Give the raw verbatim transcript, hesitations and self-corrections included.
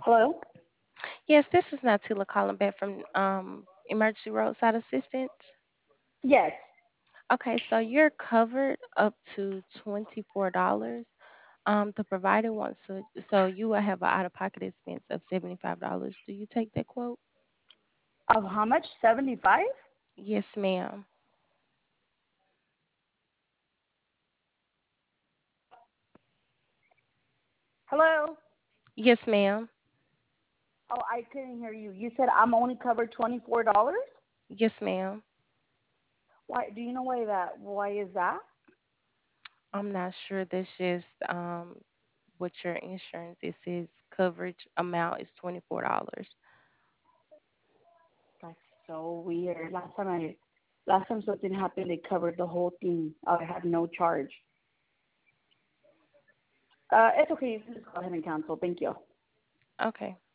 Hello? Yes, this is Natila calling back from um, Emergency Roadside Assistance. Yes. Okay, so you're covered up to twenty-four dollars. Um, the provider wants to, so you will have an out-of-pocket expense of seventy-five dollars. Do you take that quote? Of how much? seventy-five? Yes, ma'am. Hello? Yes, ma'am. Oh, I couldn't hear you. You said I'm only covered twenty-four dollars. Yes, ma'am. Why? Do you know why that? Why is that? I'm not sure. That's just um, what your insurance. It says coverage amount is twenty-four dollars. That's so weird. Last time I, last time something happened, they covered the whole thing. I had no charge. Uh, it's okay. You can just go ahead and cancel. Thank you. Okay.